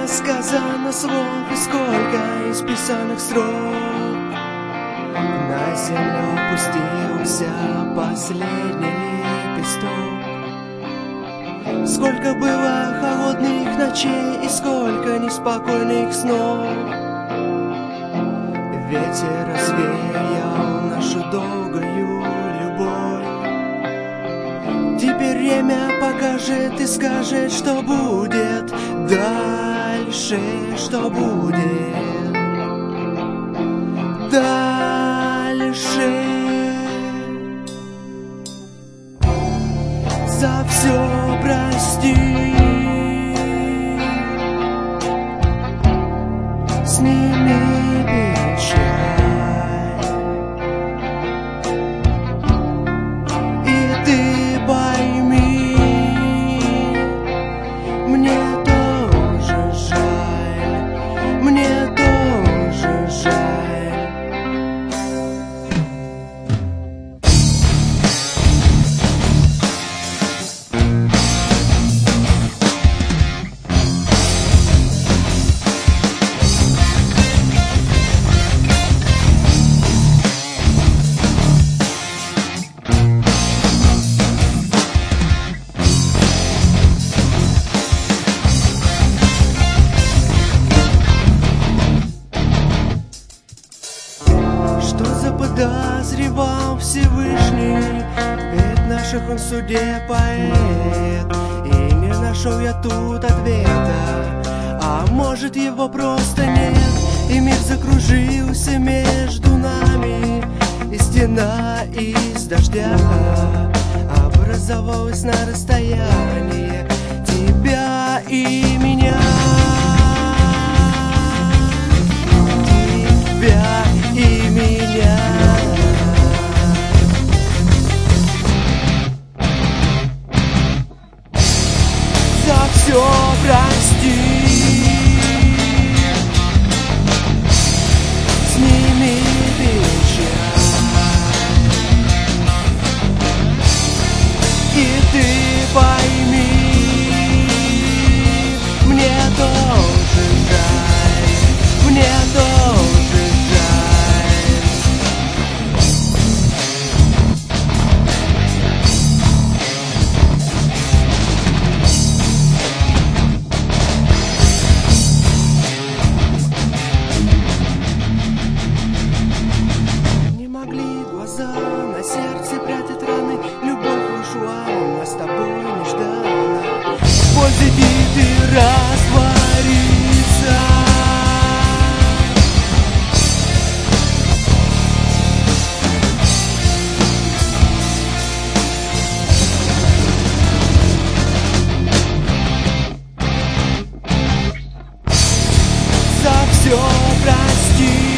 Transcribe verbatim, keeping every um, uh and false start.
сказано слов и сколько исписанных строк. На землю опустился последний лепесток. Сколько было холодных ночей и сколько неспокойных снов. Ветер развеял нашу долгую любовь. Теперь время покажет и скажет, что будет дальше, что будет дальше. За все прости, сними печаль, и ты пойми, мне тоже жаль, мне тоже жаль. Подозревал Всевышний, ведь наших он в суде поэт. И не нашел я тут ответа, а может его просто нет. И мир закружился между нами, и стена из дождя образовалась на расстоянии тебя и меня. Тебя и меня. За все прости, сними печаль, и ты пойми, мне тоже жаль, мне тоже жаль. Не могли глаза на сердце прятать раны, любовь ушла у нас с тобой нежданно. Боль забитый растворится. За все прости.